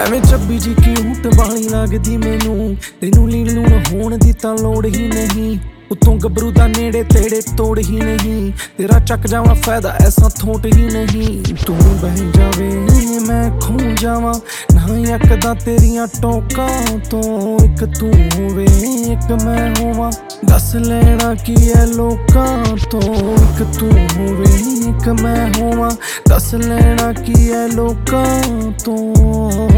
ਐਵੇਂ ਚੱਬੀ ਜੀ ਕਿਊਟ ਵਾਲੀ ਲੱਗਦੀ ਮੈਨੂੰ, ਤੈਨੂੰ ਲੀਨ ਲੂਣ ਹੋਣ ਦੀ ਤਾਂ ਲੋੜ ਹੀ ਨਹੀਂ। ਉਤੋਂ ਗੱਭਰੂ ਦਾ ਨੇੜੇ ਤੇੜੇ ਤੋੜ ਹੀ ਨਹੀਂ, ਤੇਰਾ ਚੱਕ ਜਾਵਾਂ ਫਾਇਦਾ ਐਸਾ ਥੋਟ ਹੀ ਨਹੀਂ। ਤੂੰ ਬਹਿ ਜਾਵੇ ਮੈਂ ਖੋ ਜਾਵਾਂ, ਨਾ ਯਕਦਾ ਤੇਰੀਆਂ ਟੋਕਾਂ ਤੋਂ। ਇੱਕ ਤੂੰ ਹੋਵੇ ਇੱਕ ਮੈਂ ਹੋਵਾਂ, ਦੱਸ ਲੈਣਾ ਕੀ ਐ ਲੋਕਾਂ ਤੋਂ। ਇੱਕ ਤੂੰ ਹੋਵੇ ਇੱਕ ਮੈਂ ਹੋਵਾਂ, ਦੱਸ ਲੈਣਾ ਕੀ ਐ ਲੋਕਾਂ ਤੋਂ।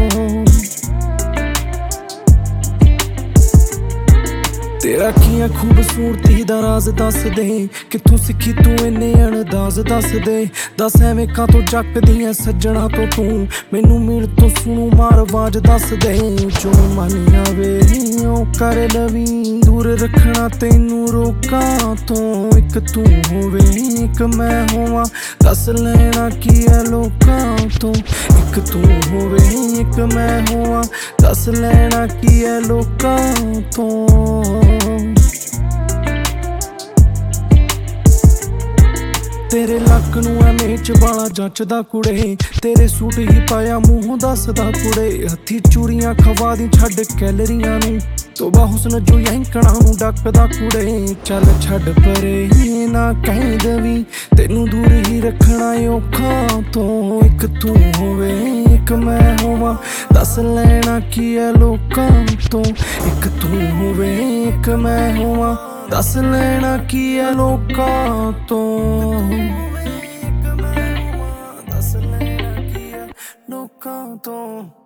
ਤੇਰਾ ਕੀ ਐ ਖੂਬਸੂਰਤੀ ਦਾ ਰਾਜ਼ ਦੱਸ ਦੇ, ਕਿੱਥੋਂ ਸਿੱਖੀ ਤੂੰ ਇੰਨੇ ਅੰਦਾਜ਼ ਦੱਸ ਦੇ। ਦੱਸ ਐਵੇਂ ਕਾਤੋਂ ਚੱਕਦੀ ਐ ਸੱਜਣਾ ਤੋਂ ਤੂੰ, ਮੈਨੂੰ ਮੀਲ ਤੋਂ ਸੁਣੂ ਮਾਰ ਆਵਾਜ਼ ਦੱਸ ਦੇ। ਜੋ ਮਨ ਆਵੇ ਉਹ ਕਰ ਲਵੀਂ, ਦੂਰ ਰੱਖਣਾ ਤੈਨੂੰ ਰੋਕਾਂ ਤੋਂ। ਇੱਕ ਤੂੰ ਹੋਵੇ ਇੱਕ ਮੈਂ ਹੋਵਾਂ, ਦੱਸ ਲੈਣਾ ਕੀ ਐ ਲੋਕਾਂ ਤੋਂ। ਇੱਕ ਤੂੰ ਹੋਵੇ ਇੱਕ ਮੈਂ ਹੋਵਾਂ, ਦੱਸ ਲੈਣਾ ਕੀ ਐ ਲੋਕਾਂ ਤੋਂ। ਤੇਰੇ ਲੱਕ ਨੂੰ ਐ ਮੇਚ ਵਾਲਾ ਜੱਚਦਾ ਕੁੜੇ, ਤੇਰੇ ਸੂਟ ਹੀ ਪਾਇਆ ਮੂੰਹ ਦੱਸਦਾ ਕੁੜੇ। ਹੱਥੀ ਚੂੜੀਆਂ ਖਵਾ ਦੀ ਛੱਡ ਕੈਲਰੀਆਂ ਨੂੰ, ਤੋਬਾ ਹੁਸਨ ਜੋ ਯੈਂਕਣਾ ਨੂੰ ਡੱਕਦਾ ਕੁੜੇ। ਚੱਲ ਛੱਡ ਪਰੇ ਨਾ ਕਹਿ ਦਵੀਂ, ਤੈਨੂੰ ਦੂਰ ਹੀ ਰੱਖਣਾ ਔਖਾ ਤੋਂ। ਇੱਕ ਤੂੰ ਹੋਵੇ ਇੱਕ ਮੈਂ ਹੋਵਾਂ, ਦੱਸ ਲੈਣਾ ਕੀ ਐ ਲੋਕਾਂ ਤੋਂ। ਇੱਕ ਤੂੰ ਹੋਵੇ ਇੱਕ ਮੈਂ ਹੋਵਾਂ, ਦੱਸ ਲੈਣਾ ਕੀ ਐ ਲੋਕਾਂ ਤੋਂ। ਦੱਸ ਲੈਣਾ ਕੀ ਐ ਲੋਕਾਂ ਤੋਂ।